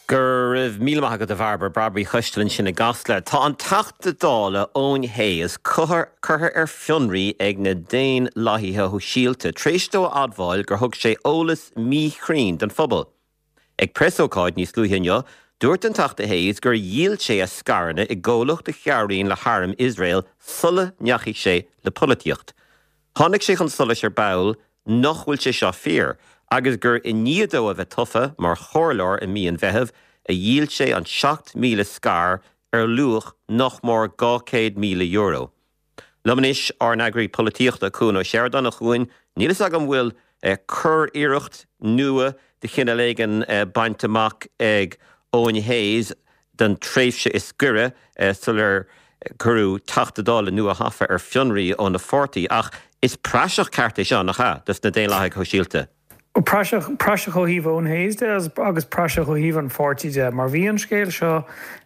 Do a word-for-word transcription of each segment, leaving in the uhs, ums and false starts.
Gur raibh míle go a bharbar Barbary chuistelinn sin na gasla. Tá an teachta dála ón héas chuthar chuthar ar fionraí ag na déan laithithe thu síalta. Tréistó admháil gur thug sé eolas míchrín den phobal. Ag presócáid níos luithinne, dúirt an teachta héas gur díal sé a scarna i ggólacht de chearraíonn le haram Israel sulla neachigh sé le políocht. Tháinig sé chun sulla ar bail nach bhfuil sé seo fíor, agus gur i níadó a bheith tufa mar chorlór i míon bheitheh a díal sé an seacht míle scar ar luach nach mór gá céad míle euro. Lumanis ar an agraí políochta cún ó Sheridan a chuin, nílas agam bhfuil cur iirecht nua de chinna léigen baintamach ag Owen Hayes den tréifse is gure sulir curú tachtadála nua hafa ar fionraí ó na forty ach is praseach carta seán nach cha, dus na déan láthaigh cho síalta. Praseach praseach ó híomh ón Hayes de agus praseach ó híomh an forty de mar bhí an scéal seo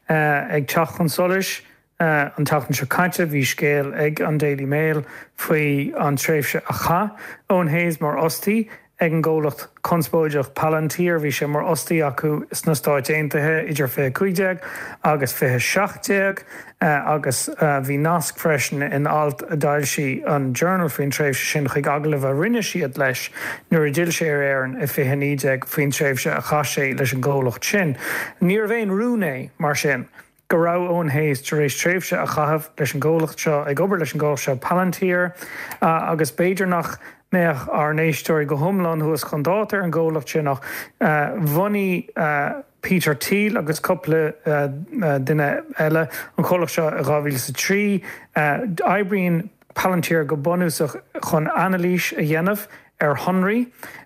ag teach chun solis an tachan seo caite bhí scéal ag an Daily Mail faoi an tréifse a cha ón Hayes mar ostaí ag an ggólacht conspóideach Palantir bhí sé mar ostaí acu is na Stáit Aontaithe idir fé cuideag agus fé seachtdeag agus bhí nasc freisin in alt a dail si an journal faoin tréifse sin chuig aglah a rinne siad leis nuair a dill sé ar éireann i fé nídeag faoin tréifse a cha sé leis an ggólacht sin. Níor bhéon rúné mar sin. Go raibh Owen Hayes tar éis tréifse a chahabh leis an ggólacht seo ag obair leis an ggólacht seo Palantir agus beidir nach meach ar néistóirí go thomláin thuas chun dátar an ggólacht sin nach bhaní Peter Thiel agus coppla duine eile an cholacht seo a ghá mhíle sa trí eibríonn Palantir go bunúsach chun analís a dhéanamh ar Honraí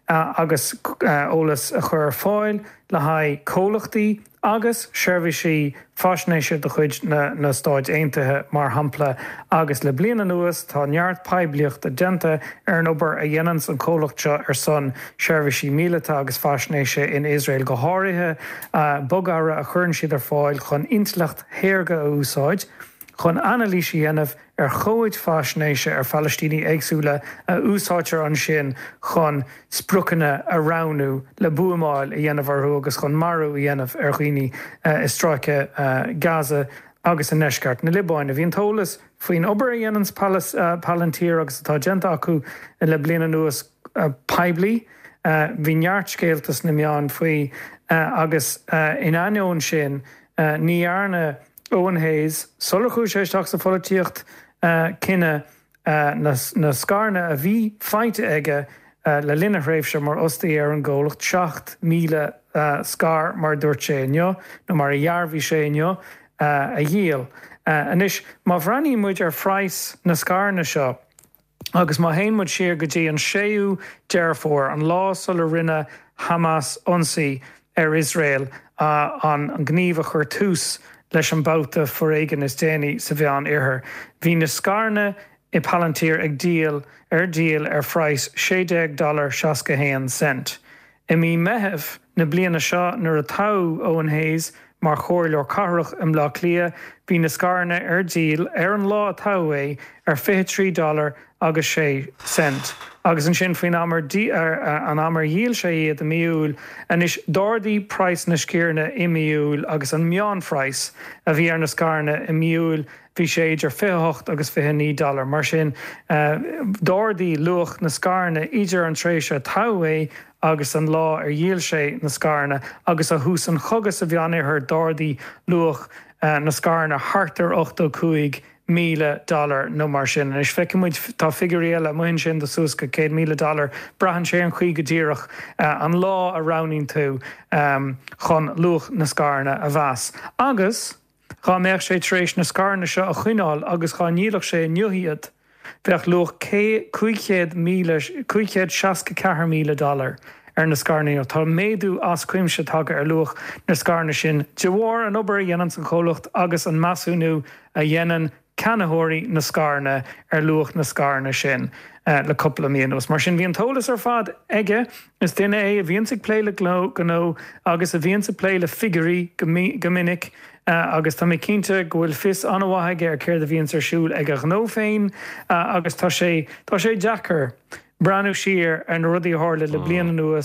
agus ólas a chur fáil le haidh cólachtaí agus seirbhísí faisnéise do chuid na, na Stáit Aontaithe mar hampla agus le bliana nuas tá neart pebliacht a denta ar an obair a dhéanans an cólacht seo ar son seirbhísí míleta agus faisnéise in Israel go háirithe uh, bogara a churn siad ar fáil chun intlecht héirge a úsáid chun analísí dhéanamh ar chóid faisnéise ar Fallistíní éagsúla a úsáidtear an sin chun sprucanna a ránú le buamáil a dhéanamh arthú agus chun marú a dhéanamh ar chuoine uh, is stráice uh, Gaza agus a neisceart na Libáin. A bhíon tólas faoin obair a dhéanans uh, Palantir agus atá genta acu le bliana nuas uh, peblií uh, bhí neart scéaltas na meán faoi uh, agus uh, in aineoin sin uh, ní airne Owen Hayes, solachú sé isteach sa folíocht uh, cinenne uh, na, na scarna a bhí feite aige uh, le linne réifse mar ostaí ar an ggólacht seacht míle uh, scar mar dúirt sé inneo, nó mar a dhearbhí sé inneo uh, a dhéal. Uh, anis má bhranní muid ar phrais na scarna seo, agus má héanmuid siar go dtí an séú dearfór an lá sulla rinne Hamas ionsaí ar Israel uh, an, an gníomh a chur tús leis an bouta foréigen is déanaí sa bhean iarthair. Bhí na scarna i Palantir ag díal ar díal ar phrais séideag dollar seasca héan cent. I mí meitheamh na bliana seo nuair a tau Owen Hayes mar chóir leor carach im lá clia, bhí na scarna ar díal ar an lá tau é ar fifty-three dollar agus sé cent. Agus an sin faoin amar ar an amar díal sé iad a miúil anis dádaí price na scéarna i miúil agus an meán phrais a bhí ar na scarna i miúil bhí sé idir fifty-eight agus fifty-nine dollar mar sin uh, dádaí luach na scarna idir an tréise tau é agus an lá ar díal sé na scarna agus a hús an chogas a bhean ar dádaí luach uh, na scarna hartar eighty-five míle dollar nó mar sin. Is feicimiid tá figuríile muin sin de súsca cé míle dollar brahan sé an chuig go ddíireach uh, an lá a raning tú um, chun luach na scarna a bheas. Agus chá méach sé trééis na scarna seo a chuineáil agus chá nílach sé nuhiad bheith luach chuicéad míle chuicéad seasca ceathair míle dollar ar na scarnaí tá méadú as cuimse tagtha ar luach na scarna sin de bhór an obair a dhéanaan an cholacht agus an measúnú a dhéanaan canathirí na scarna ar luach na scarna sin uh, le coppla míonús. Mar sin bhíon tólas ar fad aige is duine é a bhíonn sa pléile gló go nó agus a bhíonn sa pléile figurí go minic uh, agus tá mé cinnte go bhfuil fis anmhaithe ar céir a bhíonn ar siúil ag a ghnó féin uh, agus tá sé tá sé deachar breanú siar ar na rudaí hála le bliana nuas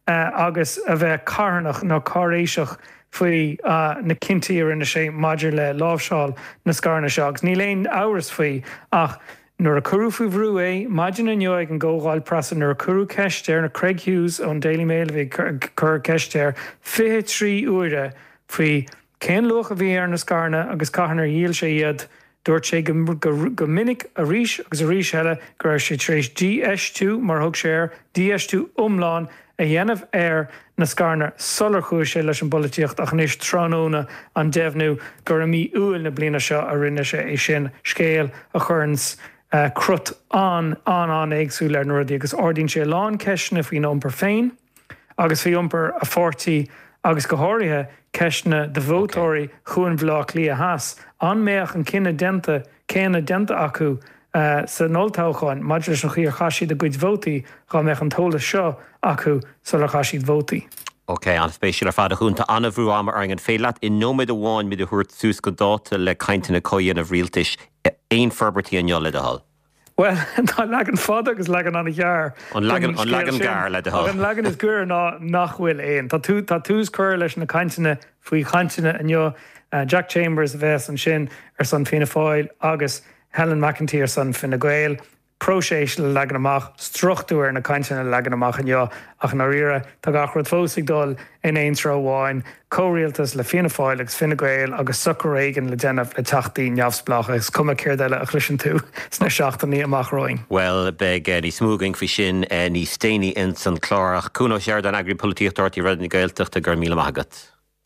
agus a bheith carnach nó cáréiseach faoi na cintíar ina sé maidir le lábhseáil na scarna seagus. Ní léon áras faoi ach nuair a curú faoi bhrú é, maidin an ag an ggógáil prasa nuair a curú ceisteir na Craig Hughes ón Daily Mail bhí cur ceisteir fiche trí uaire faoi cén luach a bhí ar na scarna agus caitheannar díal sé iad dúirt sé go minic a ríis agus a ríis heile gur sé trééis D S two mar thug sé ar D S two umláin a dhéanamh ar na scarna solar chuair sé leis an bolíocht ach níos tróna an deimhnú gur a mí uail na bliana seo a rinne sé é sin scéal a churns Uh, crut an an an éagsú le nuirí agus ordín sé lán ceisna faoin iompar féin, agus fhí iompar a fortí agus go háirithe ceisna de bhótóirí chuan bhlách lí a heas. An méach an cinenne denta céanna denta acu uh, sa nótáchain, maidir leis an chuí chaisiad de gcuid bhótaí gá meach an tóla seo acu sa le chaisiad bhótaí. Ok, an spéisiúil ar fad a chunta anna bhrú am ar an féile in nóid amháin mid a thuirt sús go dáta le caiinteanna coíon a bhríaltais éon ferbertí an neol le a hall. Well, tá legan fad agus legan an ghear. An legan an legan gar le a hall. An legan is gur ná nachhfuil éon. Tá tú tá túús chuir leis na caiinteanna faoi chainteanna anneo Jack Chambers a bheits an sin ar san Fianna Fáil agus Helen McEntee ar san Fine Gael. Próséis le legan amach, struchtú ar na caiinteanna legan amach anneo ach na rire tá gachrad fósaigh dul in éon tróháin, córialtas le Fianna Fáil agus Fine Gael agus sucr éigen le déanamh le teachtaí neamhsplach agus cuma céir deile a chluisin tú sna seachtaí amach roing. Well, beg uh, ní smúgaing fi sin uh, ní stéine in san chlárach cúna séir an agri políochtartí rud na Gaelteachta a gur míle magat.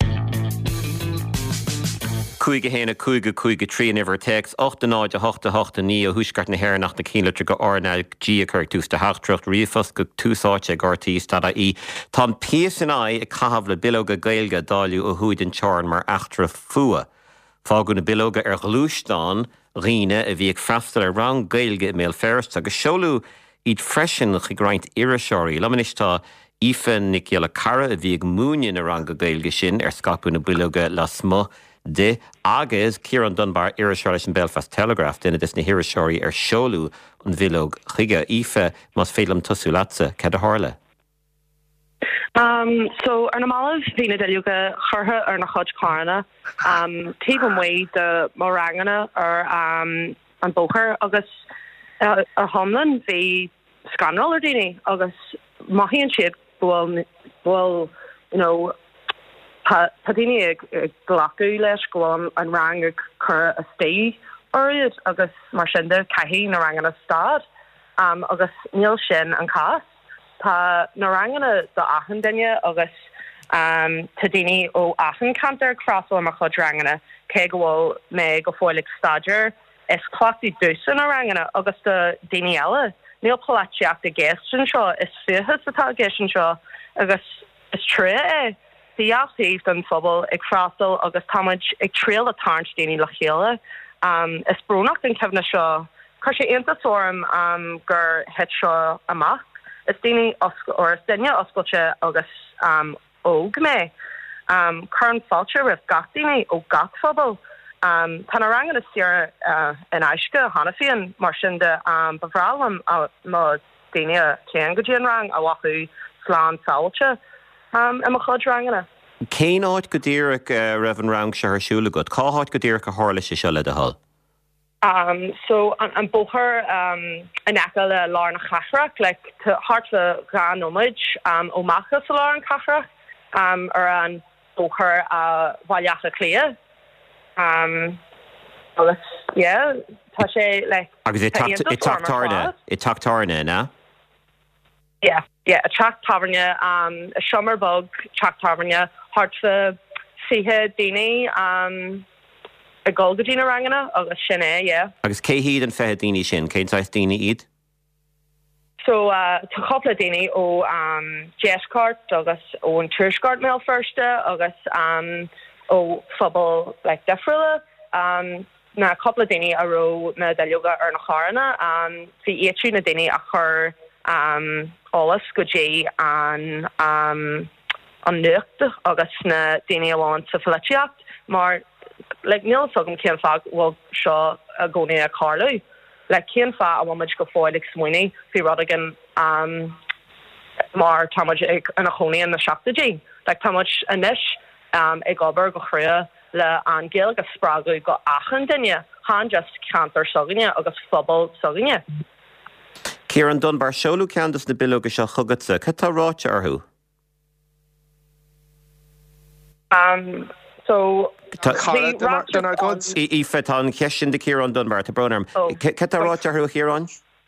Cuige héna cuige cuige trí niver text ochta náid a hochta hochta ní a húsgart na hair nach na cíletre go orna díacur tús de hachtrucht riafas go túsáte gortí stada í. Tá pías in ai a cahabh le bilóga gailga dáliú a húid in charn mar achtra fua. Fágu na bilóga ar glústán ríne a bhíag freistal a rang gailga mé ferst agus seolú iad freisin chi graint iriseoirí. Lamanistá Ife Nicola Cara a bhíag múnin a rang gailga sin ar scapu na bilóga las mo de agus Kieran Dunbar iriseoirí in Belfast Telegraph dina dis na hiriseoirí ar seolú an bhilóg chuige Ife mas félam tosú latsa cad a hála. Um, so ar na málah bhína deilúga churtha ar na chuid cána um, taobh an mhaid de mórangana ar um, an bóchar agus uh, ar thomlan bhí scanral ar daoine agus maithíonn siad bhfuil bhfuil you know Pa daoine ag glacu leis goháin an rang ag chur a stí oiriad agus mar sin de caithí na rangan a stad um, agus níl sin an cas. Tá na rangana do achan daine agus um, tá daoine ó achan cantar crossil mar chud rangana cé go bhfuil mé go fáilig staidir is clasí dúsan na rangana agus do daoine eile. Níl palateach de géistin seo is fichas atá géistin seo agus is tré é. Díachtaíh an phobal ag freastal agus táid ag tríal a tarnt daoine le chéile. Um, is brúnach den cefna seo, chuir sé intasóm um, gur het seo amach. Is daoine or is daine oscailte agus um, óg mé. Um, chun fáilte rih gach daoine ó gach phobal. Um, tá na rangan is tíar uh, in aisce hanafion mar sin de um, bhrálam a má daine tean go dtíon rang a wachu slán sáilte. Um, am a chud rangana. Cé áid go dtíreach uh, raibh an rang se thsúla go. Cá áid go dtíreach a hála sé se le a hall? Um, so an, an bóthar um, an echa le lár na chasrach, like to hart le gan omid um, ó machchas le lár an chasrach um, ar an bóthar a bhailiacha clia. Um, well, yeah, tá sé like agus i tachtárna i tachtárna na? Yeah, yeah, a track taverne, um, a summer bug, track taverne, hard for fihe dini, um, a golgadina rangana, agus sinne, yeah. Agus cé híad an fehe dini sin, cé sais dini iad? So, uh, to couple dini o, um, Jeskart, agus o an Turskart mail first, agus, um, o fubble, like, defrilla, um, na couple dini a ro na delioga ar na charana, um, fi echu na dini a chur, um, alles go dé an um, an nucht agus na daine amháin sa fleitiacht, mar like, níl sogam céan fá bhfuil seo a gcónaí a carlú. Like, céan fá a bhfuid go fáilig smuoine fi rud agin um, mar támuid ag an chonaí na seachtaidí, like támuid inis um, ag obair go chruia le an gcéal agus sprágadh go achan duine, há just cantar sogaine agus phobal sogaine. Kieran Dunbar, seolú ceantas na bilóga seo chugadsa, catá ráite arthú? Um, so... Í fetán ceisisin de Kieran Dunbar, tá brunarm. Catá ráite arthú, Kieran?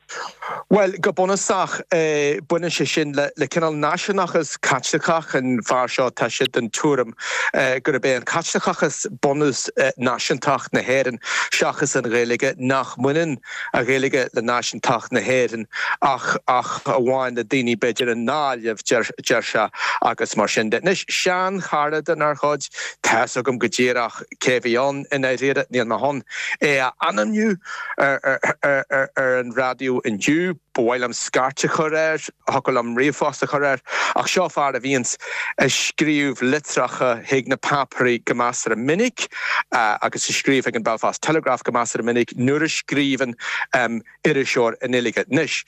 Well, go bonasach uh, buine sé sin le, le cinnal náisiúnachas catslachach an bhar seo tá siad an túram uh, gur bé an catslachachas bonus uh, náisiúntach na héireann seachas an réige nach muinen a réige le náisiúntach na héireann ach ach a bháin na daoine beidir an náilmh deir se agus mar sin de. Nis sean charad an ar chuid teas agam go ddíireach céhíán in é réad níl na hon é a anamniu ar, ar, ar, ar, ar an radio in dú, bhil am scarte choréir, hocail am riomhfásta choréir, ach seo fear a bhíons scríomh litracha héag na paparí go measar a minic, uh, agus scríomh ag an Belfast Telegraph go measar a minic, nuair a scríomhan um, idir seoir in ilige. Nis,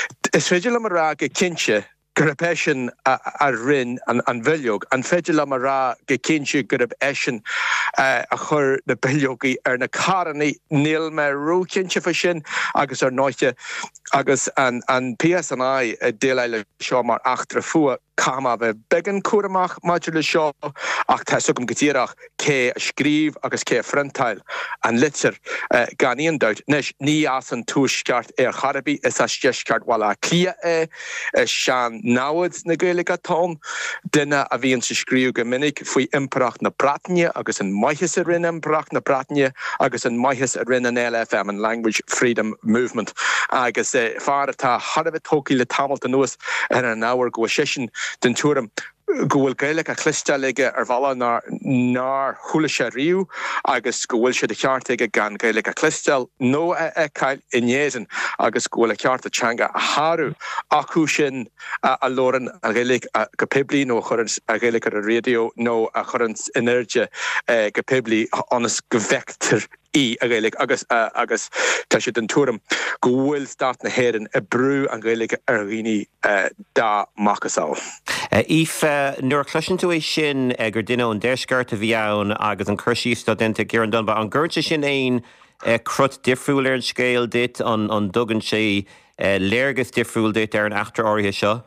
is féidir am a rá go cinse gur eisian a, a rin an, an bhiliog, an féidir am a rá go cinse gur eisian uh, a chur na bhiliogaí ar na caraní níl me rú cinse fa sin agus ar náite agus an, an P S N I uh, déile seo mar achtra fua Kama bheith began cuaramach maidir le seo ach tá sugam go dtíreach cé a scríomh agus cé a frontail an litir uh, gan íon dát. Nis ní as an túisceart ar charabí is as deisceart wala clia é sean náid na Gaeilge atá duine a bhíonn sa scríú go minic faoi impreacht na Bratne agus an maithis a rinne impreacht na Bratne agus an maithis a rinne an L F M an Language Freedom Movement agus uh, fear atá harabh tócaí le tamalt an nuas ar an áhar go sisin den túram go bhfuil Gaeilge a chluisteal aige ar bhalla nar thula sé riú agus go bhfuil siad a cheart aige gan Gaeilge a chluisteal nó a eiceil inéan agus go bhfuil a cheart a teanga a tharú acu sin a lóran a Gaeilge go poiblí nó a churann a Gaeilge ar a radio nó a churann inerge go poiblí anas go bhectar í a Gaeilge agus uh, agus tá siad an túram go bhfuil stát na héireann a brú an Gaeilge ar rií uh, dá machasál. If nuair chluisin tú é sin gur duine an deisceart a bhí ann agus an chuirsí studenta Kieran Dunbar an gcuirte sin éon crut difriúil ar an scéal dit an an dugann sé léargus difriúil dit ar an achtar áirithe seo?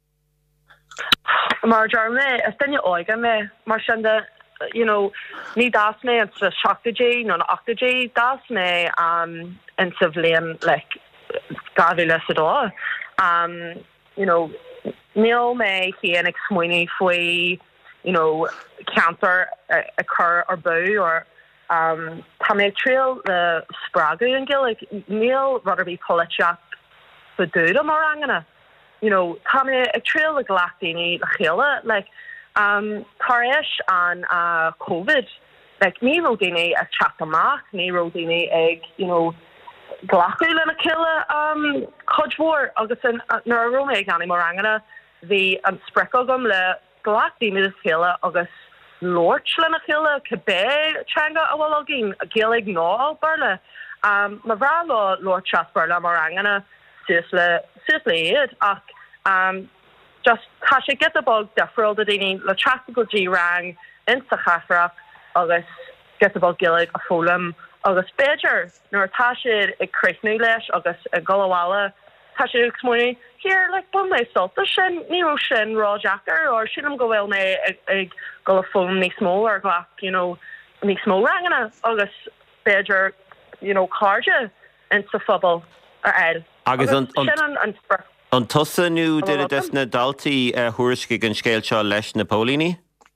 Mar dearmé, is duine óige mé mar sin de you know, ní das me an sa seachtaidí nó na achtaidí das me um, in sa bhliain like, gadhí le sadá. Um, you know, níl me chéan ag smuoine faoi, you know, cantar a, a cur ar bú or um, tá me tríal le sprágu an Gaeilge, níl rud bhí politeach sa dúda mar angana. You know, tá me ag tríal le ghlaachdaoine le chéile, like, Um, Taréis an uh, COVID, like, ní rodíine a chat amach, ní rodíine ag, you know, glachu le na cile um, codhór agus an uh, nar rome ag ani mar angana, hí an sprecogam le glachdaoine le cile agus lort le na cile, cabé teanga a bhfuil agin, a Gaeilge ná barle. Um, ma bhrá le lort chat barle mar angana, sus le, sus le iad, ach, um, just tá sé get a bog defriúil de daoine le trastal G rang in sa chafrach agus get a bog Gaeilge a fólam agus Beidir nuair tá siad ag creicnú leis agus ag goláile tá siad ag smuoine here like bun mé solta sin ní ó sin rá Jackar or sinam go bhfuil mé ag, ag go fóm níos mó ar glach you know níos mó rangana agus Beidir you know cardja in sa phobal ar eil agus an sin an an spre An tusa nú duine des na daltaí thuairisce an scéil seo leis na pólíní?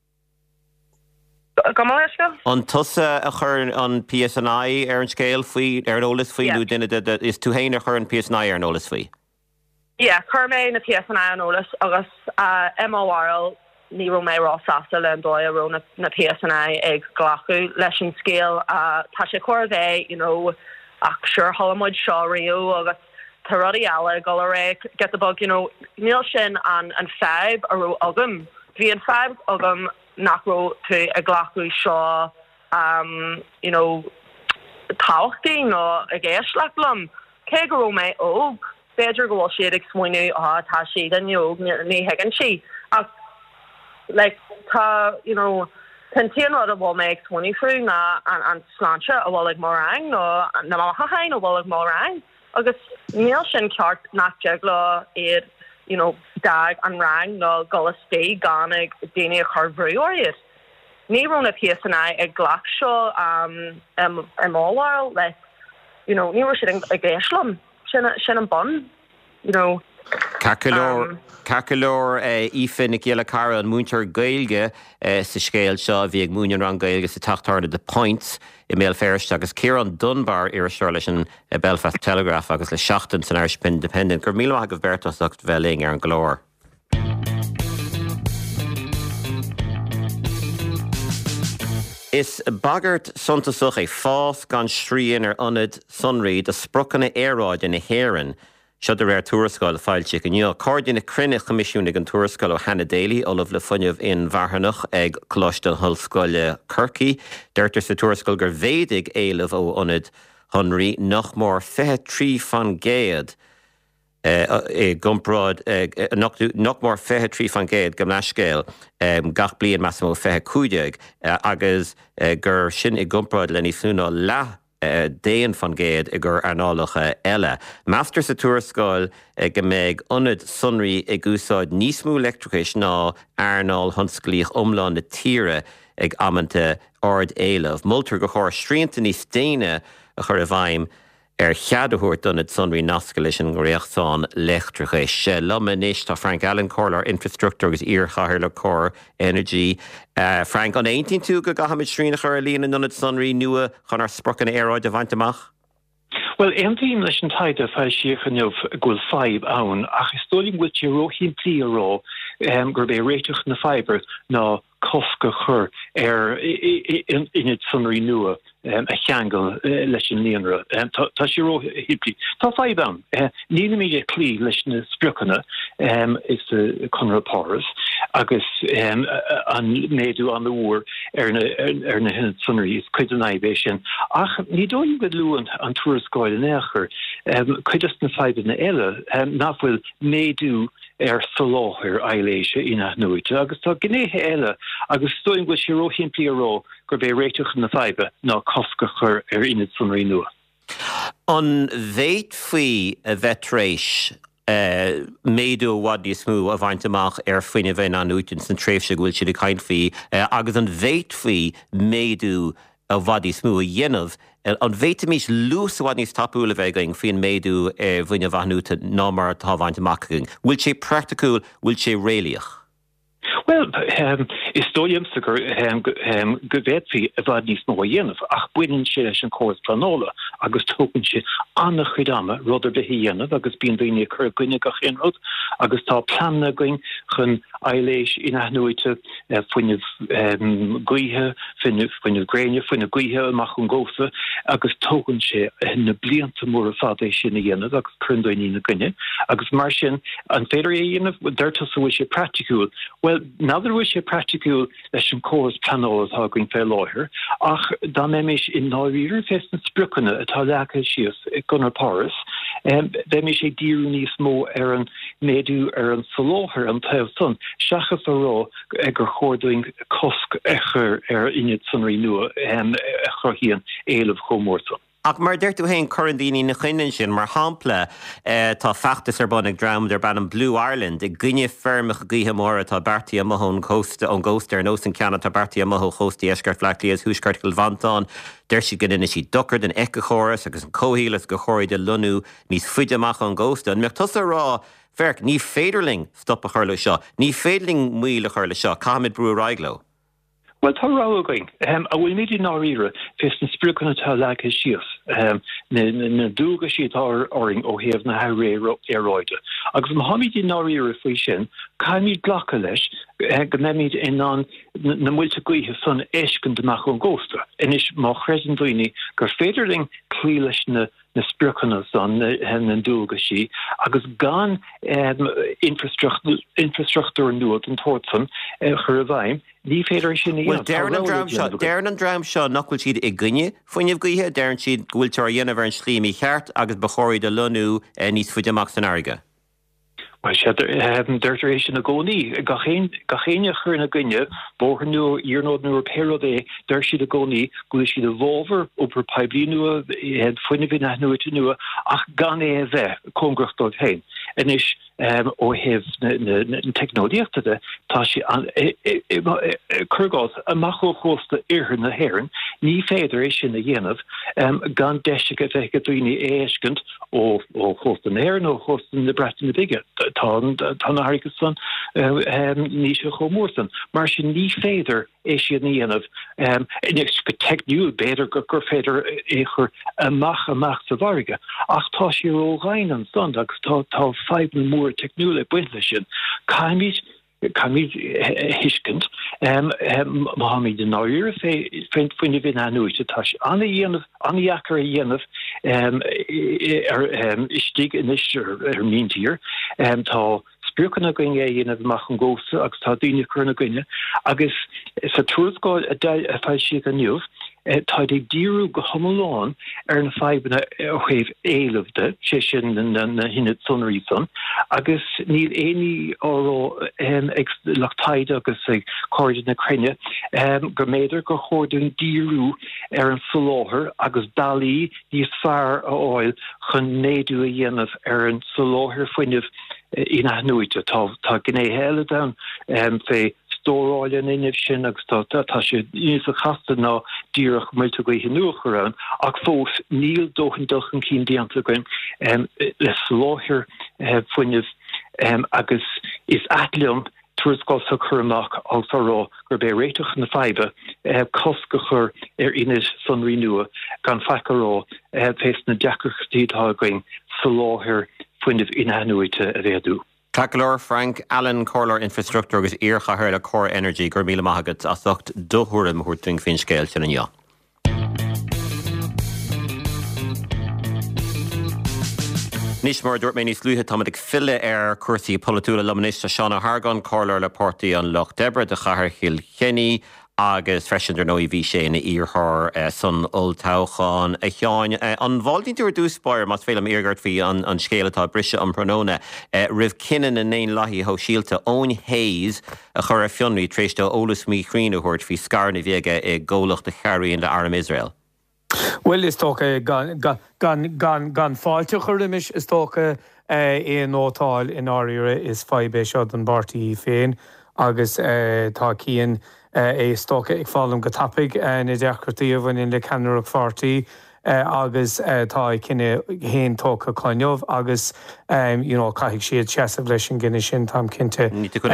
An tusa a chur an P S N I ar an scéil faoi ar an ólas faoi nú duine is tú héin a chur an P S N I ar an ólas faoi? Yeah, chur mé na P S N I an ólas agus M O R L ní ro mé rá sasta le an dóid ro na P S N I ag glachu leis an scéil tá sé chuir bheith you know ach sure Hollywood seo riú agus tá rudí eile go ré get the bug, you know, níl sin an an feib a ro agam. Bhí an feib agam nach ro tú a glachu seo um, you know, táchtaí nó a ggéis lelumm. Cé go ro mé óg Bedra go shade explain ah ta shade and you ni hagan she like ta you know contain what about make twenty through na and and slancha a like morang no na ma ha no like morang agus neil shin chart not jagla it you know dag and rang no gola stay ganig dania carvery or it ni run a piece and I a glack show um um I'm all while like you know ni were sitting a gashlum shin shin bun you know Caculor Caculor ifin Gila Cara an múntar gailge sa scéil seo bhí ag múin ran gailge sa tachttarda de points I mé féiriste agus Ciaran Dunbar ar seir leis an Belfast Telegraph agus le seachtain san Irish Independent gur míle agah bertas ach bheling ar an glór. Is bagart suntasach é fás gan sríon ar anad sunraí de sprochanna éráid in na héireann Seo de réir túrascáil fáilte go nniu. Cordin na crinne comisiúnig an túrascáil ó Hannah Daly olaf le funineh in Bharthanach ag cloiste Hullscoile Kirky. Deirtar sa túrascáil gur bhéidig éileamh ó anad Honry nach mór fethe trí fan géad i gumpráid nach mór fethe trí fan géad go leiscéil gach bliain meas mó fethe cúideag agus gur sin i gumpráid le níosúna le Uh, déan fan géad i gur arnálacha eile. Master sa túrascáil uh, go méid anad sunraí ag úsáid níos mú electricéis ná arnál hunsclíoch umlán na tíre ag amanta ard éileamh. Multar go chóir sríanta níos déine a chur a bhaim ar cheadathúirt anad sunraí nasca leis an réachtáin leictricéis. Luma níos tá Frank Allen Corlar infrastructure agus íorchathir le cór energy. Uh, Frank, an eighteen tú go gahamid srína chur a líana anad sunraí nua chun ar sprochan éráid a bhaint amach? Well, éontaím leis an taide fá siochanmh gúil fáib ann, ach is tólim bhfuil tí róithín plí a rá um, gur bé réiteach na fibre ná cosca chur ar inid sunraí nua um, a cheangal uh, leis an líonra. Um, tá sé róithí plí. Tá fáib ann. Uh, Níl míide clí leis na sprochanna um, is uh, Conrad Paris agus um, an méadú an úr ar na, ar na hinad sunraí is cuid an aibéis sin. Ach, ní dóim go lúan an túrascáil in éair, um, cuidas na fibre na eile, um, nachfuil méadú ar soláthir eiléise ina nuite, agus tá gnéthe eile, agus stoim go sé róithín plí a rá gur bé réiteach na fibre ná cosca chur ar inad sunraí nua. An bhéit faoi a bheitréis Uh, méadú wadí smú a bhaint amach ar faoine bheith an útin san tréifse bhfuil siad a caint faoi uh, agus an bhéit faoi méadú a bhadí smú a dhéanamh uh, an bhéit mís lús a bhadí tapúla bheith going faoin méadú uh, bhaine bhainúta ná mar tá bhaint amach going. Bhfuil sé practicúil, bhfuil sé réalaach? Well, um, is dóimsa gur um, um, go bhéadfaí a bhd níos mó dhéanamh ach buinn sé leis an córas planóla agus tógann sé anna chuidama rudidir be dhéanamh agus bíon daoine chur gcuine go chéanród agus tá planna going chun eiléis ina nuite uh, fuineh um, gaothe, fuineh gréine, fuineh gaothe amach chun ggósa agus tógann sé na blianta mór a fad é sin na dhéanamh agus chun daoine na gcuine agus mar sin an féidir é dhéanamh deirtas a bhfuil sé practicúil. Well, Nadir bhfuil sé practicúil leis an córas planóla atá going fé láithir, ach dá méis in náíir fés na sprúchanna atá lecha sios Gunnar Paris, um, béis sé díú níos mó ar an méadú ar an soláthir an taobh son, seachas a rá ag gur chóirdaing cosc echar ar inad sunraí nua um, a chorthíon éileamh chomórta. Ach mar deirtú haon corandíní na chuineann sin mar hampla eh, tá feachtas ar bun ag dram ar ban an Blue Ireland i gcuine fermach gaothe móra tá Bertie amach an costa an ghosta ar nó san ceanna tá Bertie amach chóstaí eisceart fleiclí as thuisceart go bhaintán deir si gine sí docard an eice choras agus an cóhílas go choirid a lunú níos fuide amach an ghosta an meach tusa rá ferc ní féidirling stop a chuir le seo, ní féidirling muí le chuir le seo, Cahamid Brú Raiglo. Well, tá rá going. Um, a bhfuil míidir náíre fés na sprúchanna tá lecha sios um, na, na, na dúga siad áring ó héamh na ré éráide. Agus an hamíidir náíre faoi sin, caiimid glacha leis go méid in an na muilte gaothe san éiscin deach an ggósta. Inis má chreisin daoine gur féidirling clí leis na na spruchanna son hen an dúga sí agus gan infrastructure infrastructure nuad an tosan chur a bhaim ní féidir sin Well Darren an dram seo Darren an dram seo nachhfuil siad i gcuine faoineh gaithe Darren siad ghfuil tar dhéanamh ar an slímí cheart agus bechóirí de lunú níos fuideach san airge. Well sé d'irtaréis sin na gcónaí gachéine chur na gcuine bóthar nu íarnód nuair pérodé d'ir siad a gcónaí gúil siad a bhóver obair peblií nua head foiine bhí na nua nua ach gan é a bheith congrachtdóid hain. Inis ó heh na technológiaachta tá sé chugás amach ó chósta iarthair na hhéireann ní féidir é sin na dhéanamh gan deise go bheith go dtíoine éiscint ó chósta na hhéireann ó chósta na bretain na bige tá na harigus san ní se chomórsan mar sin ní féidir é siad na dhéanamh inis go techniúil béidir go gur féidir é chur amach amach sa bharige ach tá sé ó ghain an san agus tá tá feib na mór techniúil buinte sin caiimid caiimid hiiscint Mohammed den náir fé foioine bhí anúite tá sé anna dhéanamh anna dheachar a dhéanamh ar istíigh inis ar míntír tá spruúchanna going é dhéanamh amach an ggósa agus tá daoine chuna gine agus sa túrascáil a fáil siad a nniuh tá ag díú go thomáin ar na febanna chuibh éilehde sé sin na hinine sonraí san agus níl éí árá leachtaide agus ag cóide na crunne go méidir go chóirún díú ar an soláthir agus bailí níos fearr a áil chun néadú a dhéanamh ar an soláthir foiineh ina nuite tá tá gné héile da fé stóráile inmh sin agus tá tá sé níos a chasta ná díach multe go hinúach arán ach fós níl dóchan dochan cín dianta goin le sláthir foiineh agus is atliom tuairascáil sa churamach alsarrá gur bé réiteach na feibe cosca chur ar inis sonraí nua gan feicharrá fés na deachchtíítá going sa láthir foiineh inanúite a bhéadú. Calor Frank Allen Corler Infrastructure agus íorcha chuir le Core Energy gur míle maigad a socht dothúrim chuirting fin scéil sin an ja. Níos mar dúirt mé níos luúthe tá ag fille ar cuasaí polúla leminista Seánna Hargan Corler le Portaí an Loch Debre de Chathair Kilkenny agus freisidir nó bhí sé na íorthir san oltáchan a teáin an bháildín túir dúspáir mas féile íorgart fhí an scéalatá brise an pronóna rih cinan na néon laithí ho síalta ón héis a chur a fionraí tréiste ólas mí chríneúirt hí scarna bhéige i ggólacht de chearíonn le Aram Israel. Well is tócha gan gan gan gan fáilte chuirimis is tócha éon ótáil in áíire is feibe seo an bartaí féin agus tá cían é stocha ag fálam go tapig na deachtartíomh in le ceanúach fartaí agus tá cinenne héon tócha caiineh agus caiigh siad seaamh leis an gine sin tam cinnte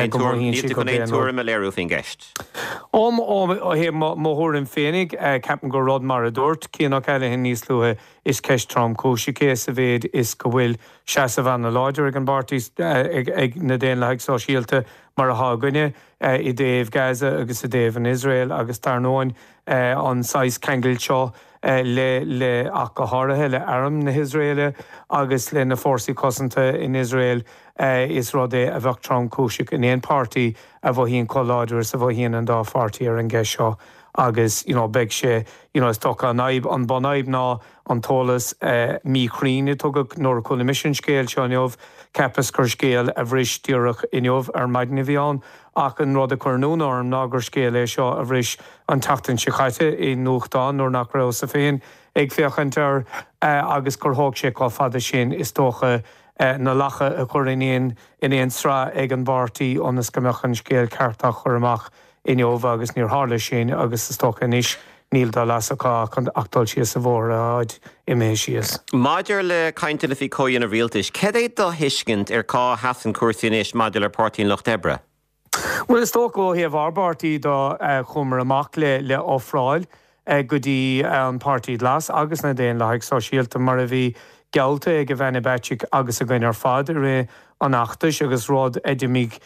túir me léirú fin gceist. Om hé móthúrin fénig ceapan go rud mar a dúirt cíanach eile hin níos luúthe is ceist trom cóisiché sa bhéad is go bhfuil seaamh anna láidir ag an bartaí ag na déon leigh só síalta mar a háganine i déobh Gaza agus i déobh an Israel agus tar nóin an sais cengil seo le le ach go háirithe le airm na Israele agus le na fórsaí cosanta in Israel is rud é a bheith trom cúisic in éon pártaí a bh híon choláidir sa bh híon an dá fártaí ar an gceist seo agus you know, beag sé you know, is tócha an naib an bonaib ná an tólas mí chríne tugad nóair chun mission scéal seo neomh cepas chur scéal a bhris tíoreach inneomh ar maidna bhíán ach an rud a chuirnún orm ná gur scéal é seo a bhris an tatan si chaite i nuachtáin nóair nach ra sa féin ag féchantar agus gur thóg sé cá fada sin is tócha na lacha a chur inéon in éon srá ag an bartaí ónas go mechan scéal ceartach chur amach inneomh agus níor hála sin agus is tócha níos níl dá lasachá chun achtáil sios sa bhór áid i mé sios. Maidir le cainte le bhí cóin a rialtais, cé é do hiiscint ar cá hasan cuasaínéis maidir le Portaí Loch Debre? Well is tócha ó híomh arbartaí do chumar amach le le ófráil go dtí an páirtí las agus na déon leigh só síalta mar a bhí gealta ag go bhena beitiigh agus a gcuin ar fad ré an achtais agus rád edimig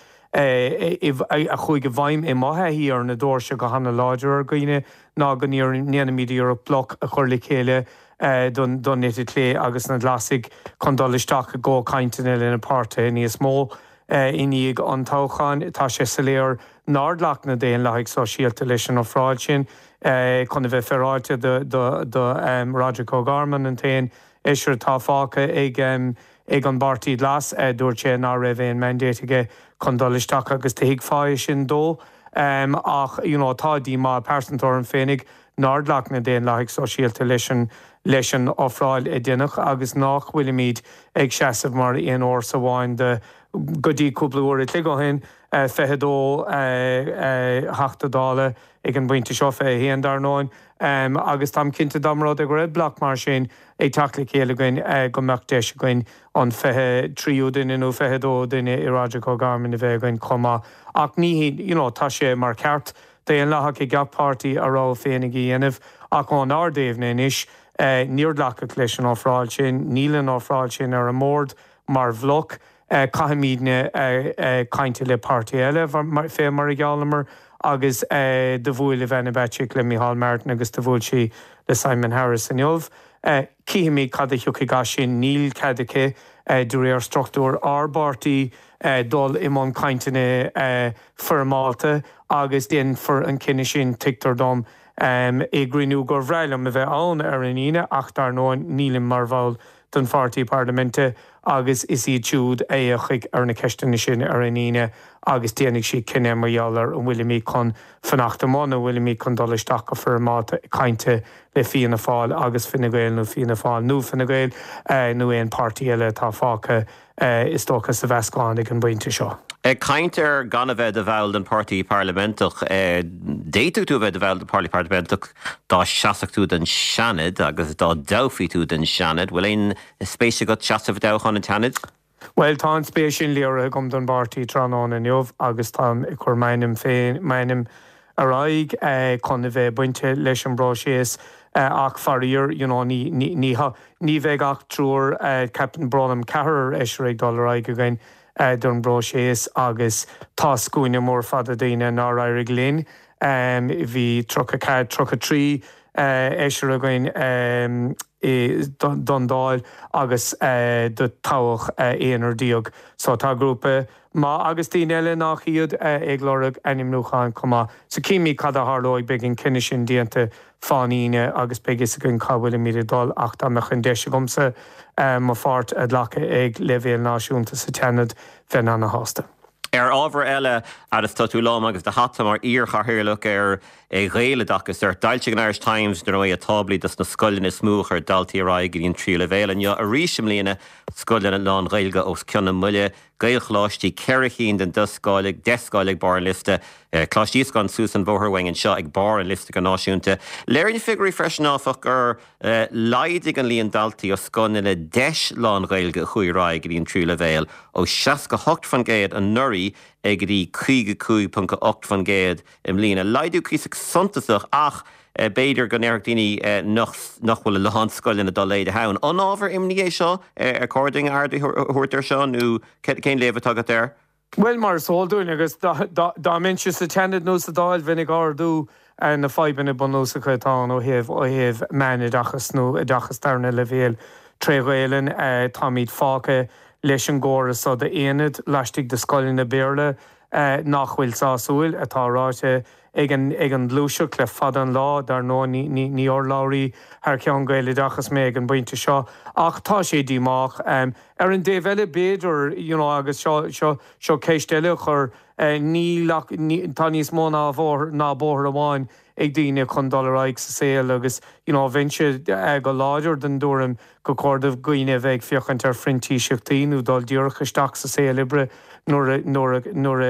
a chuig go bhaim i maithe hí ar na dóir se go hanna láidir ar gine ná go níor níana míad ar bloc a chuir le chéile don don nit lé agus na glasig chun dolisteach a go caiinteile in apáta níos mó iníag an táchan tá sé sa léir nárdlach na déon leigh so síalta leis an óráil sin chun bheith ferráilte do Roger Cogarman an tain isir tá fáca ag ag an bartíí glas dúir sé ná raibh éon mandéige chun dolisteach agus taigh fáid sin dó ach tá dí má persantóir an fénig nárdlach na déon leigh so síalta leis an leis an óráil i dtinach agus nach bhfuil míad ag seaamh mar on óir sa bháin de go dtí cúplaúir lí go hen fehedó hachtadála ag an buinte seo fé héan darnáin agus tam cinnta damrád a go raibh blach mar sin ag tala chéile goin go meachtéis goin an fethe tríú duine nó fehedó duine i Roger Cogarman a bheith goin comá ach ní tá sé mar ceart dé an lethaach i gapáirtaí ará féinnig í dhéanamh ach an ardéimhna inis níordlacha leis an óráil sin, nílan óráil sin ar an mórd mar bhlog caiimídne caiinte le pártaí eile fé mar i gálamar agus de bhfuil le bhena beite le Micheál Martin agus de bhfuil si le Simon Harris an jobh. Cíimií cad a thiúcha gá sin níl cadacha dúir ar struchtúr ábártaí dul imón caiintena formáta agus déon for an cinine sin tictar dom i grinú gur bhreilim a bheith ann ar an ine ach dar nóin nílim mar bháil don fartaí parlamente agus is iad siúd é a chuig ar na ceistena sin ar an ine agus déananig si cinenne marheallar an bhfuil mí chun fanachta mána bhfuil mí chun dolisteach go formáta cainte le fianna fáil agus finnagéil nó fianna fáil nó finnagéil nó éon partíí eile tá fácha is tócha sa bheascáin ag an buinte seo. Caintear gan a bheith a bhil den Party Parlamentach déú tú bheith a bhil den Party Parlamentach dá seaach tú den seanad agus dá dafií tú den seanad, bhfuil éon spéise go seaamh dechan an teanad? Well tá an spéis sin léire gom don bartíí tránán in jobh agus tá i chur mainim féin mainim aráig chun a bheith buinte leis an brá séas ach faríir ní bheith ach trúr Captain Branham cehar éisiir ag dul go gain don brá séas agus tá scúine mór fada daine ná éirig léin bhí trocha cead trocha trí éisiir a gain don dáil agus de táach éonar díog so tá grúpa má agus tíine eile nach iad ag lorug anim nucháin comá sa cíimií cad a hálóid begin cinine sin díanta fáíine agus begus a gon cabhfuil mí dul ach tá me chun deise gomsa má fát a lecha ag levéal náisiúnta sa teanad fan anna hásta. Ar ábhar eile agus tá tú lám agus de hatta mar íorchathirlach ar é réile agus ar dailte an Irish Times do é a tablaí dus na scoilin is smúch ar daltaí raig íon trí le bhéile a ríisiim lína scoilin an lán réilge os ceanna muile gailchláistí ceiricín den doscáilig descáilig bar an liste chláistíos gan Susan Bóthar-Wing seo ag bar an liste go náisiúnta. Léironn figurí freisin áfach gur leidig an líon daltaí ó scoilin le deis lán réilge chuí raig íon trí le bhéil ó seaas go hocht fan géad an nuirí ag dí chuige cúig punca ocht fan géad im lína. Leidú císach suntasach ach béidir go neirg daoine nach bhfuil le hanscoilin a dá léad a hain. An ábhar imní é seo ar cording airdaí thuirtar seo nó cén léomh tagad ar? Well mar sóilún agus dá minse sa teanad nó sa dáil vinnig ardú na feibanna bunúsa chutáin ó heh ó heh mena dachas nó a dachas darna le bhéal tréhhéilen tá míad fáca leis an ggóras so de éad leistigh de scoilin na béle nach bhfuil sásúil atáráte ag an lúiseach le fad an lá dar nó ní orláirí ar ceann gaile dachas mé ag an buinte seo ach tá sé díach ar an déhheile béidir agus seo céisteile chur ní tá níos mó ná bhór ná bóthir amháin ag daine chun dulraig sa saoil agus vinse go láidir den dúram go cordamh gooine bheith fiochan ar frintí seachtaíú dul dúrchaisteach sa saoil libre nuair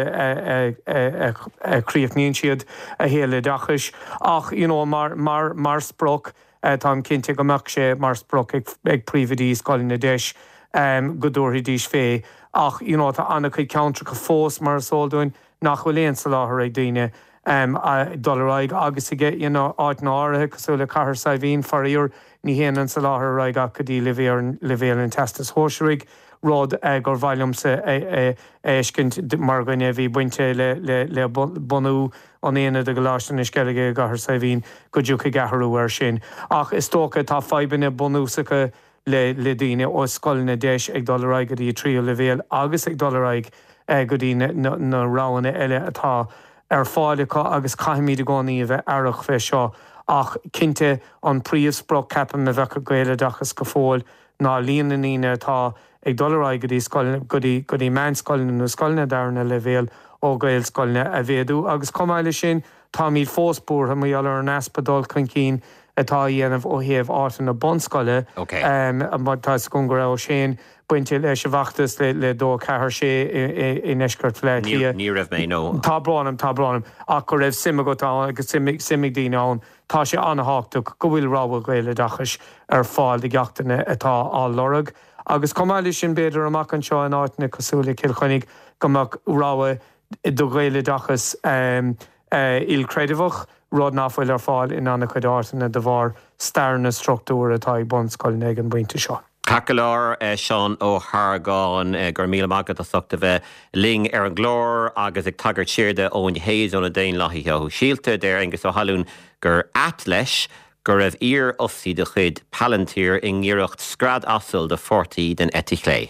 aríomhníonn siad a héile dachas ach mar spproch tá cinnte goach sé mar spproch ag príomhdíí scoilin na deis go dúirthaí díos fé ach tá anna chu counter go fós mar sóilúin nach bhfuil éon sa láthair ag daine dulraig agus ige áit náirithe cosúla cahar sa bhíon faríor ní héanaan sa láthair raig a go dtí le bhéal an testas hóisiúig rud gur bhailmsa éiscint mar gine bhí buinte le bunú an éana de goláistan is ceige gahar sa bhín go dúcha gaharú ar sin. Ach is tócha tá feibanna bunúsacha le le daine ó scoilna deis ag dólaráig go dtí tríú le bhéal agus ag dólaráig go dtí na ráhanna eile atá ar fáileá agus caiimíad gáí a bheith airach bheith seo ach cinnte an príomhsprog ceapam a bheith go gaile dachas go fóil ná líana íine atá ag dólaráig go dtí scoilna go dtí meán scoilna nó scoilna darna le bhéal ó gail scoilna a bhéadú agus comáile sin tá míad fóspór ha maiall ar an aspadal chun cín atá dhéanamh ó thaobh átain na bonscoile tá gon go raibh sin buinte leis bhachtas le dó cethir sé in eisceart le ní raibh mé nó tá bránam tá bránam ach go raibh simime gotá agus simig daoineán tá sé anthachta go bhfuil rábhfuil gaile dachas ar fáil de gceachtainna atá á lorug agus comáile sin beidir amach an seo an áitna cosúla cilchoinnig gomach ráha do gaile dachas il creidimhach rud náfuil ar fáil in anna chuid átainna de bhar starna struchtúr atá ag bonscoilna ag an buinte seo. Cacaláir Seán ó Hargáin gur míle magad a suchta bheith ling ar an glór agus ag tagart siirde ón héad óna déon laithíthe ó síalta déir agus ó halún gur at leis gur raibh ír osí de chuid Palantír in ngíireacht scrad asal de fortaí den Etichlé.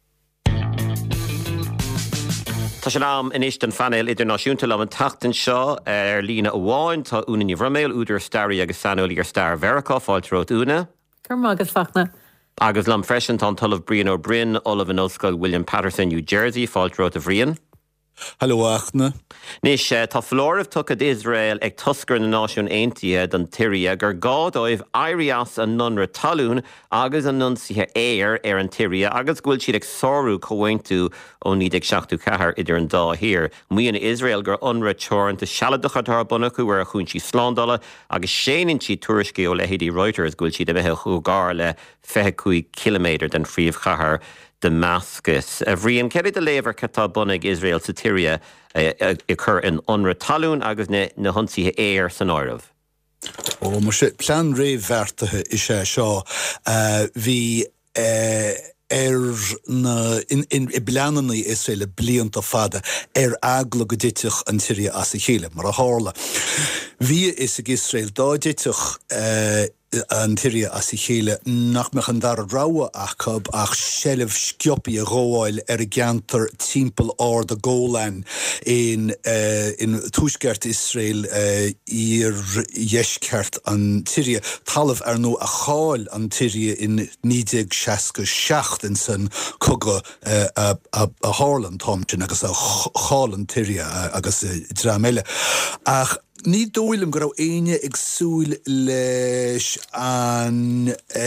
Tá sé am inis den fanil idirnáisiúnta le an tatan seo ar lína amháin tá úna ní bhroméil úidir starí agus sanúlaí ar star Verá fáilteót úna. Cur agus fachna. Agus lam freisin tá talamh Brian O'Brien, Olaf an Oscail William Patterson, New Jersey, fáilteót a bhríon. Hallo achna. Nis tá flóramh tuchad Israel ag toscar na náisiún Aontaithe don Tíre gur gádóibh éirí an nunra talún agus an nunsaithe éir ar an Tíre agus gúil siad ag sóú comhaintú ó ní ag seachtú cethir idir an dá hir. Muíon Israel gur unra teoranta sealadachatá bunachu ar a chun si slándála agus séanann si tuairiscí ó lehéadí Reuters gúil siad a bheith chugáir le feithicúig kilométer den phríomh chathair Damascus. A bhríon ceir de léomhar catá bunaigh Israel sa Tíre i chur in unra talún agus na hunsaithe éir san áireamh. Ó mar sé plean réamhmheartaithe is sé seo bhí ar na in in bleananaí Israel blianta fada ar agla go diteach an Tíre as a chéile mar a hála. Bhí is ag Israel dá diteach an Tíre as i chéile nach me an dar ráha achab ach sellh scioppi a róáil ar a geantar timppel á de Gólan in uh, in túsgert Israel uh, ir jeisceart an Tíre talamh ar nó a cháil an Tíre in nídig seaca seacht in san coga uh, a, a, a Harlan Tomtin agus a cháil an Tíre uh, agus uh, drámeile ach ní dóilm go raibh aine ag súil leis an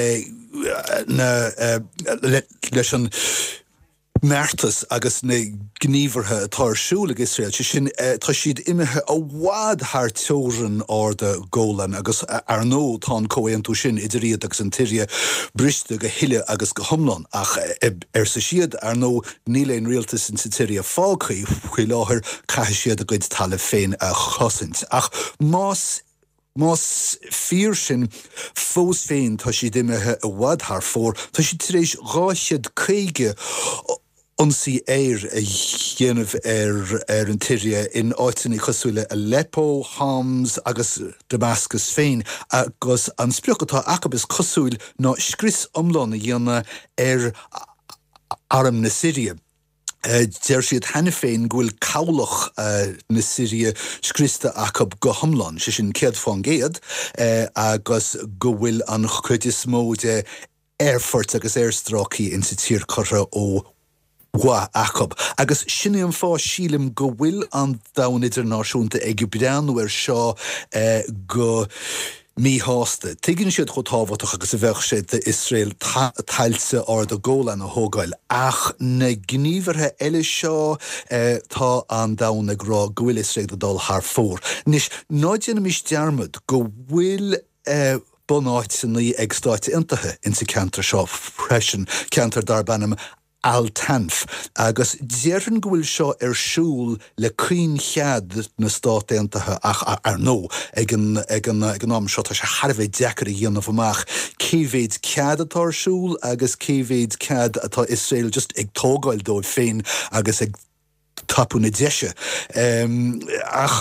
leis an mertas agus na gníomhartha atásúla Israel sin tá siad imethe a bhád thar teoran á de Gólan agus ar nó tá comhaontú sin idiríad agus an Tíre briste go hiile agus go thomlan ach ar sa siad ar nó níléon rialtas in sa Tíre fágaí chu láthir caiith siad a gcuid talla féin a chosint ach más Mas fír sin fós féin tá si dimethe a bhád thar fór tá si trééis ráisiad céige Onsaí éir a dhéanamh ar ar an Tíre in áitina chosúile Aleppo, Homs agus Damascus féin agus an spreochtá acabas cosúil ná scris omláin a dhéanana ar aram na Síria. Uh, Der siad henne féin gúil cawlach uh, na Síria scrista acab go homlan, sé sin céad fáin géad, uh, agus go bhfuil an chuidis móide airfort agus airstrácí in sa tír chorra ó Gwa acab. Agus sinne an fá sílim go bhfuil an dain idirnáisiúnta ag breanúir seo uh, go mí hásta. Tuigeann siad go tábhaach agus a bheith sé de Israel tailse ar de Gólan a thógáil. Ach na gníomhartha eile seo eh, tá an dain ag rá go bhfuil Israel a dul thar fór. Nis náideanna mis dearmad go bhfuil eh, bunáit san ní ag stáit intathe in sa ceantar seo freisin ceantar dar benam altanf agus déan gohfuil seo ar siúl le crin chead na státaintathe ach ar nó ag an ag an ag an am seo tá sé Harbheith deachar a dhéanamh amach céhéad cead atá siúl agus céhéad cead atá Israel just ag tógáil dó féin agus ag tapú na deise. Um, ach,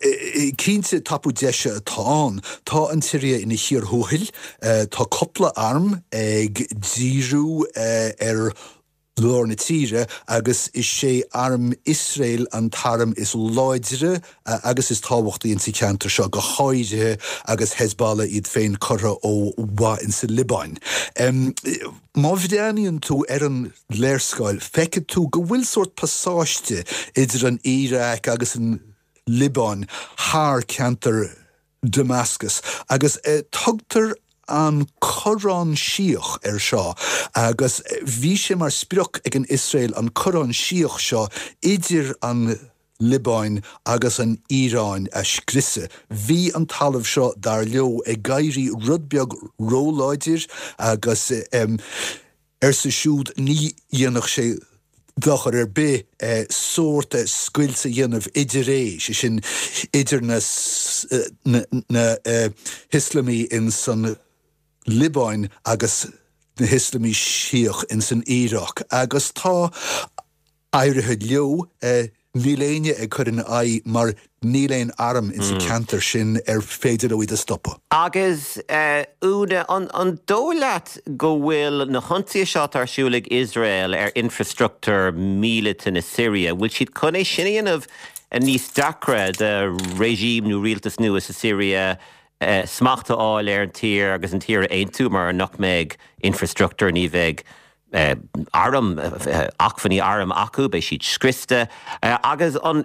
cínte tapú deise atáán, tá an tíre ina hir hóhil, uh, tá coppla arm ag díru uh, ar lór na tíre, agus is sé arm Israel an tarm is láidre, uh, agus is táhacht íon sa ceantar seo go háide agus Hezbollah iad féin corra ó bha in sa Libáin. Um, Má bhdeanaíonn tú ar an léirscáil, feicead tú go bhfuil sort pasáiste idir an Irak agus an Libáin thar ceantar Damascus, agus uh, tugtar an Corán síoch ar seo, agus bhí sé mar spireach ag an Israel an Corán síoch seo idir an Libáin agus an Íráin a scrisse. Bhí an talamh seo dar leo ag gairí rudbeag róláidir agus um, ar sa siúd ní dhéanach sé dachar ar bé eh, sórta scuilsa dhéanamh idir é, sé sin idir na, na, na uh, Hislamí in san Libáin agus na Hislamí síoch in san Irak. Agus tá áirithe leo uh, níléine ag chuir ai mar níléin arm in sa cantar sin ar féidir óid a stoppa. Agus uh, úna an, an dólaat go bhfuil na hontaí seo tarsúlaigh Israel ar infrastructure mílite na Syria, bhfuil siad chun é sinnaíanamh a níos dacra de régime nó rialtas nua sa Syria uh, smachta áil ar an tír agus an tír aontú mar nach méid infrastructure ní bheith Uh, arm, uh, achfaní arm acu, bei siad scrista, uh, agus an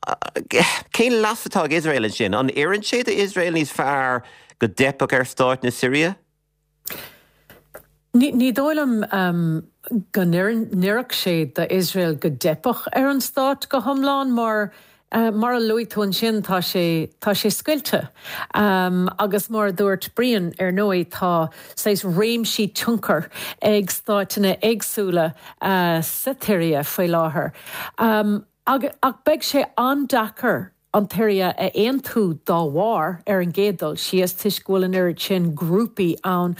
cén uh, lasatá Israel an sin, an éireann sé de Israel níos fearr go depach ar stáit na Syria? Ní dóilm um, go níireach sé de Israel go depach ar an stáit go thomláin mar Uh, mar a luitún sin tá sé tá sé scuilte um, agus mar dúirt brian ar nói tá séis réimsí tuncar ag stáitina agsúla uh, satíria faoi láthair. Um, ag, ag beg sé andachar an tíria a éon tú dá bhár ar an gédal sios tuisgúlan ar sin grúpi ann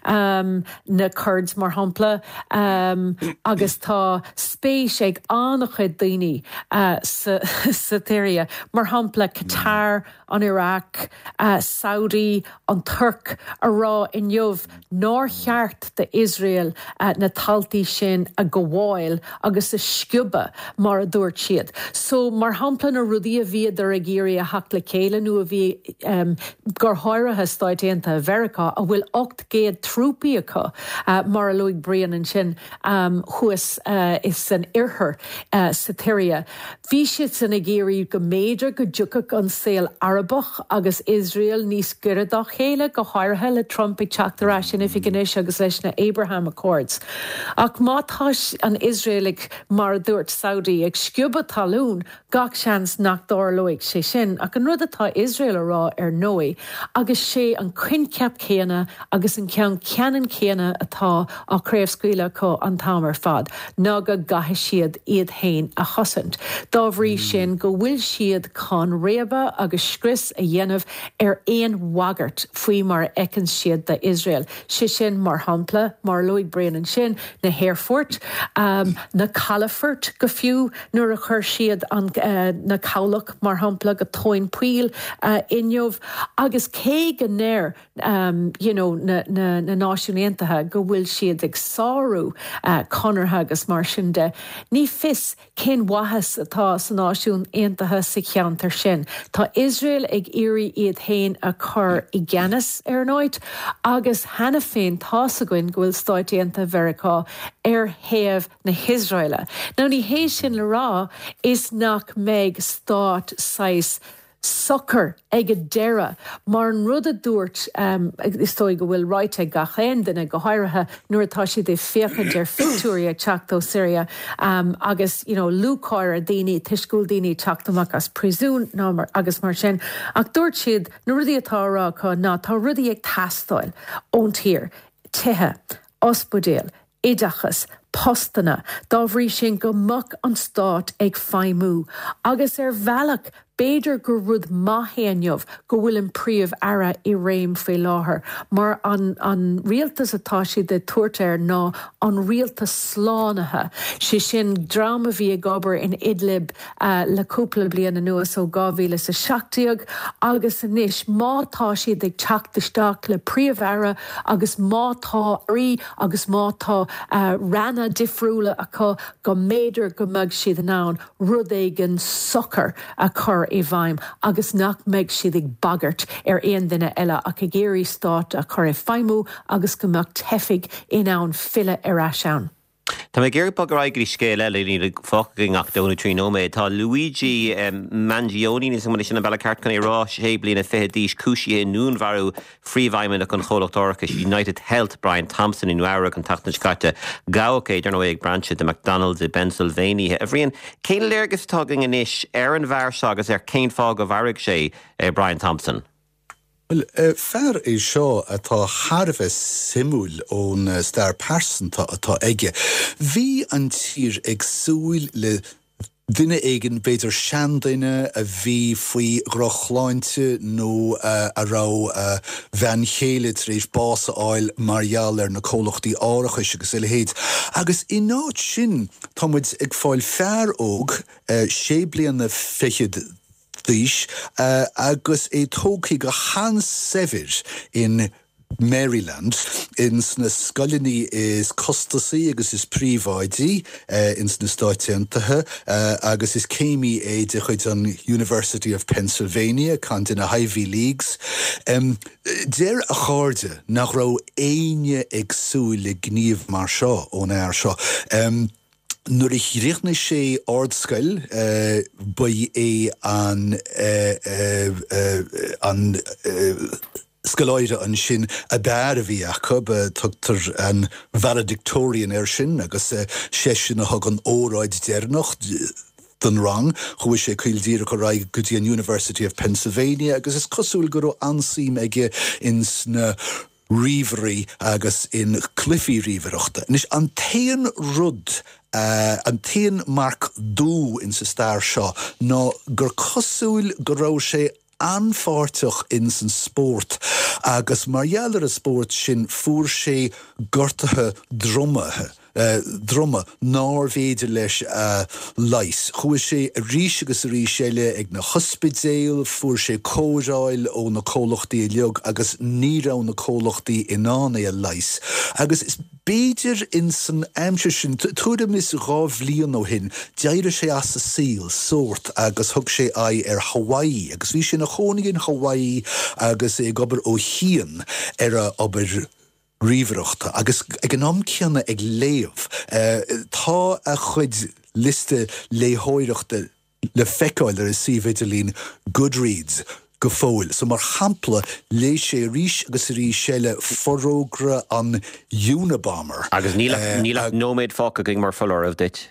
um, na Kurds mar hampla um, agus tá spéis ag annachchuid daoine uh, sa, sa tíria mar hampla Qatar an Iraq, uh, Saudi, an Turk a rá in jobh nóir cheart de Israel uh, na taltaí sin a go bháil agus a sciúba mar a dúirt siad. So mar hampla na rudí a bhí ar a géirí a hac le céile nu a bhí um, gur háirithe stáidéanta a Mheiriceá a bhfuil ocht géad trúpaí acu uh, mar a luigh brian an sin um, chuas uh, is san irthir uh, sa tíria. Bhí siad san a géirí go méidir go dúcach an saol Arabach agus Israel níos guradach chéile go háirithe le Trump ag teachtarrá sin ifiganis agus leis na Abraham Accords. Ach mátá an Israelig mar dúirt Saudi ag sciúba talún gach seans nach dárlóigh sé sin ach an rud atá Israel ará ar nói agus sé an cuin ceap céanna agus an cean ceanan céanna atá á craobhscuile có an támar fad ná go gathe siad iad hain a chosint. Dá bhrí sin go bhfuil siad chun réaba agus scris a dhéanamh ar éon wagart faoi mar ecann siad de Israel. Si sin mar hampla mar luigh brian an sin na Hairfort um, na Calafort go fiú nuair a chur siad an uh, na Cowlach mar hampla go tóin puil uh, inniuh agus cé go néir um, you know, na, na, na náisiúntaithe go bhfuil siad ag sáú uh, conartha agus mar sin de. Ní fis cén wahas atá san náisiún aontaithe sa cheantar sin. Tá Israel ag irí iad hain a chur i gceannas ar nóid agus hena féin tásagoin go bhfuil stáidéanta Mheiriceá ar thaobh na Hisráile. Ná ní hééis sin le rá is nach méid stát sais sucker ag a deire mar an rud a dúirt um, istói go bhfuil ráite gachéin duna go háirithe nuair atá siad é féchad ar fictúria teachtó Syria um, agus you know, lúcáir a daoine tuiscúil daoine teachtamach as prisún ná mar agus mar sin ach dúirt siad na rudí atá rá có ná tá rudí ag tastáil ón tír, tithe, ospidéal, idachas, postana, dá bhrí sin go muc an stát ag feimú, agus ar bhealach Beidir gur rud maithéanamh go bhfuil an príomh ara I réim faoi láthair, mar an, an rialtas atá si de tuairtear ná an rialtas slánathe. Si sin drama bhí ag obair in Idlib uh, le cúpla bliana nuas ó two thousand seventeen agus inis mátá siad ag teachtasteach le príomh ara agus mátá rí agus mátá uh, ranna difriúla acu go méidir go mbeadh siad an ann rud éigean sochar a chur I bhaim agus nach meid siad ag bagart ar aon duine eile ach a géirí stát a chur I feimú agus go mbeadh teifig in ann fille ar ais ann. Tá mé géir bag raigrí scéil eile ní focking ach dóna trí nóméid. Tá Luigi um, Mangione ní samana sin na bella ceart chun rá sé bliana fithe díos cúisí nún bharú phríomhhaimime an cholachtórachas United Health Brian Thompson in nuara an tachna scate gaoké ar nó ag branche de McDonald's i Pennsylvania. A bhríon céin léirgus tugging inis ar an bhar agus ar céin fág go bharigh sé uh, Brian Thompson. Well, uh, fair is seo atá Harbheith simúil ón uh, star person tá atá aige. Bhí an tír ag súil le duine éigen beidir seandaine a bhí faoi grochláinte nó uh, a rá uh, bhean chéile tréis bása áil marial ar na cólachtaí áireachais agus ile héad. Agus in áit sin támuid ag fáil fear óg uh, sé bliana fichiid Dhís, uh, agus é tócaí go Hans Sevir in Maryland, in sna scoilní is Costasaí agus is príomháidí uh, in sna stáitiantathe, uh, agus is céimi é de chuid an University of Pennsylvania, cant in a Ivy Leagues. Um, Déir a cháde nach rá éine ag súil le gníomh mar seo ón air seo. Um, Nuair ich riachna sé ordscoil uh, ba é an uh, uh, uh, an uh, scoláide an sin a bear a bhí acu ba tugtar an valedictorian ar sin agus uh, sé sin a thug an óráid déirnach den rang, chuis sé cuildíra go raig go dtí an University of Pennsylvania agus is cosúil go raibh ansím aige in sna rivery agus in cliffy riverochta. Nis an téan rud Uh, an téan marc dú in sa star seo ná gur cosúil go raibh sé anfáirteach in san sport agus margheallar a sport sin fuair sé gortathe drummathe. Uh, drumma návéidir leis uh, leis. Chúis sé rís agus rís eile ag na hospidéil, fuair sé córáil ó na cólachtaí leog agus nírá na cólachtaí inána a leis. Agus is béidir in san aimse sin, túdam is rá bhliain ó hin, deire sé as sa síl, sort, agus thug sé ai ar Hawaii, agus bhí sin na chónaí in Hawaii agus ag obair ó hían ar a obair ríomhreachta, agus ag an amceanna ag léamh. Uh, tá a chuid liste léthóireachta le feiceáil ar a síomh Goodreads go fóil. So mar hampla lé sé rís agus rí séile forógra an Unabomber. Agus níla uh, nóméid fáca ging mar folar of dit.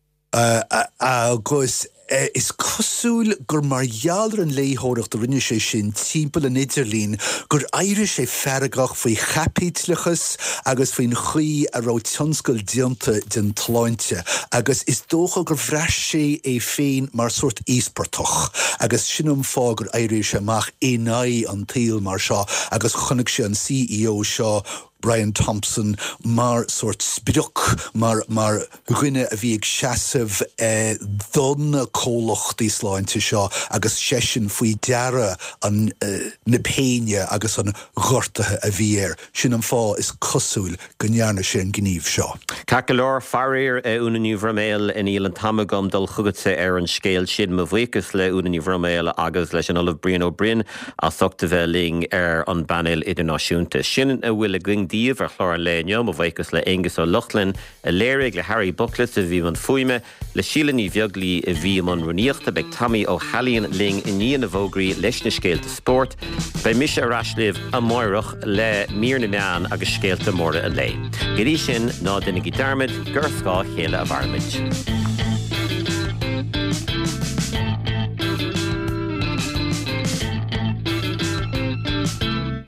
Uh, uh, agus Uh, is cosúil gur margheallar an léthóireacht a rinne sé sin timpeall in Idirlín gur éire sé ferragach faoi chapítlachas agus faoin chuí a rá tionscail dianta den tláinte agus is dócha gur bhreis sé é féin mar suirt íspartoch agus sinnom fá gur éire sé amach énaí an taobh mar seo agus chunig sé an C E O seo Brian Thompson mar soort spiduk, mar mar rinne a bhí ag seasamh eh, donna cólachtaí sláinte seo agus sesin faoi deara an eh, na péine agus an ghortathe a bhí air. Sin an fá is cosúil go ndearna sé an gníomh seo. Cacolór farir e úna ní bhraméil in ílan tamagam dul chugatsa ar an scéil sin mo bhuicas le úna ní bhraméil agus leis an olah Brian O'Brien a thugta bheith ling ar an banil idirnáisiúnta. Sin a bhfuil a gling díomh ar chlár an léineo mo bhuicas le Angus O'Loughlin a léirigh le Harry Bucklet a bhí man fuime le sílan í bheaglí a bhí man runíochta beag Tommy O'Hallion ling in níon a bhógraí leis na scéalta sport bei mis a raslih a moirech le mír na meán agus scéalta mórda a lé. Gerí sin ná duine Dermid gur scá chéile a bharmid.